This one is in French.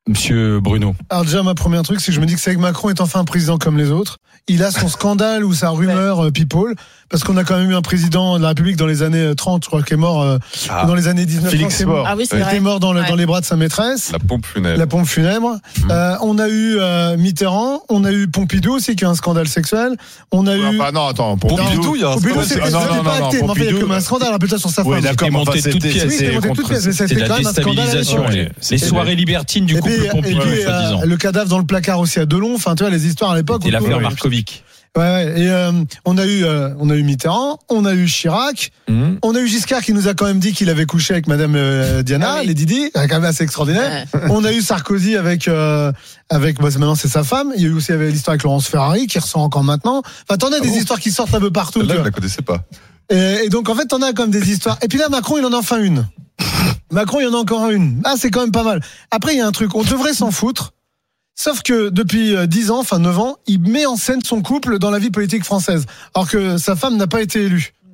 Monsieur Bruno? Alors déjà, ma première truc, c'est que je me dis que c'est que Macron est enfin un président comme les autres. Il a son scandale ou sa rumeur people, parce qu'on a quand même eu un président de la République dans les années 30, je crois, qui est mort dans les années 1900. Félix Faure. Ah oui, c'est Il vrai. était mort dans les bras de sa maîtresse. La pompe funèbre. La pompe funèbre. On a eu Mitterrand, on a eu Pompidou aussi qui a un scandale sexuel. On a eu Non, attends, Pompidou, il y a un Pompidou, scandale. c'est Ah, non, pas acté, mais enfin, il y a Pompidou, comme un scandale, rappelle-toi sur sa femme. Oui, d'accord, mais monté enfin, de toutes pièces. Oui, c'était monté de toutes pièces, mais C'est c'était la quand même un scandale à déstabilisation. l'époque. Les soirées libertines du couple Pompidou, soi-disant. Le cadavre dans le placard aussi à Delon. Enfin, tu vois, les histoires à l'époque. C'était l'affaire Ouais. Markovic. Ouais. Et on a eu Mitterrand, on a eu Chirac, on a eu Giscard qui nous a quand même dit qu'il avait couché avec Madame Diana, Ah oui. Lady Di, quand même assez extraordinaire. Ouais. On a eu Sarkozy avec maintenant c'est sa femme. Il y a eu aussi l'histoire avec Laurence Ferrari qui ressort encore maintenant. Enfin, t'en as des histoires qui sortent un peu partout. Là, tu je vois. la connaissais pas. Et donc en fait, t'en as comme des histoires. Et puis là, Macron, il en a enfin une. Macron, il en a encore une. Ah, c'est quand même pas mal. Après, il y a un truc, on devrait s'en foutre. Sauf que depuis 10 ans, enfin 9 ans, il met en scène son couple dans la vie politique française. Alors que sa femme n'a pas été élue.